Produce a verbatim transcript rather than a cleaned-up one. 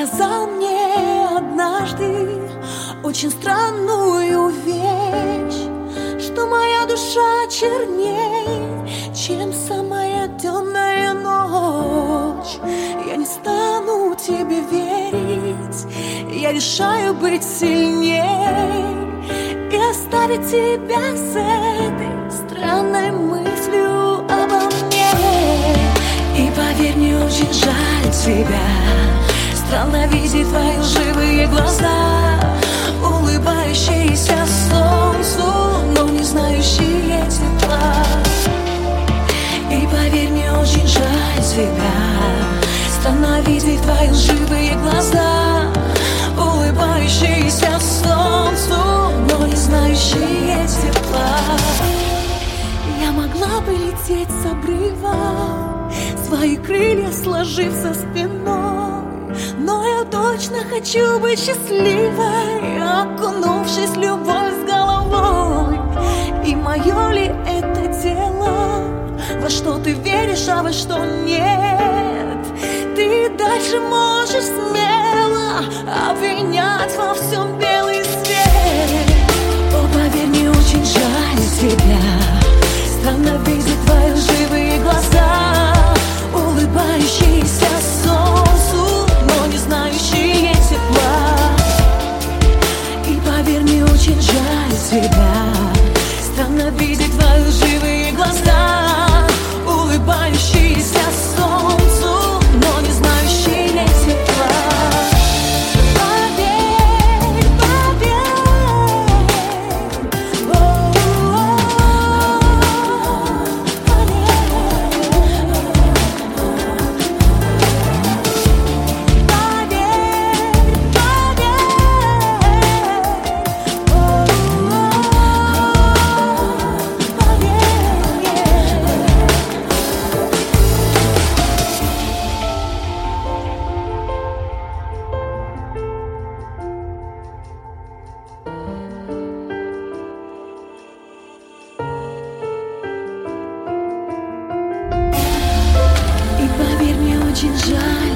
сказал мне однажды очень странную вещь, что моя душа черней, чем самая темная ночь. Я не стану тебе верить, я решаю быть сильней и оставить тебя с этой странной мыслью обо мне. И поверь, мне очень жаль тебя, странно видеть твои лживые глаза, улыбающиеся солнцу, но не знающие тепла. И поверь, мне очень жаль тебя, странно видеть твои лживые глаза, улыбающиеся солнцу, но не знающие тепла. Я могла бы лететь с обрыва, свои крылья сложив за спиной, но я точно хочу быть счастливой, окунувшись в любовь с головой. И мое ли это дело, во что ты веришь, а во что нет? Ты дальше можешь смело обвинять во всем белый свет. О, поверь, мне очень жаль тебя, странно видеть твои лживые глаза, улыбающиеся солнцу, но не знающие тепла. И поверь, мне очень жаль тебя, странно видеть твои лживые глаза, улыбающиеся солнцу, но не знающие тепла. Поверь, поверь, о-о-о, и поверь, мне очень жаль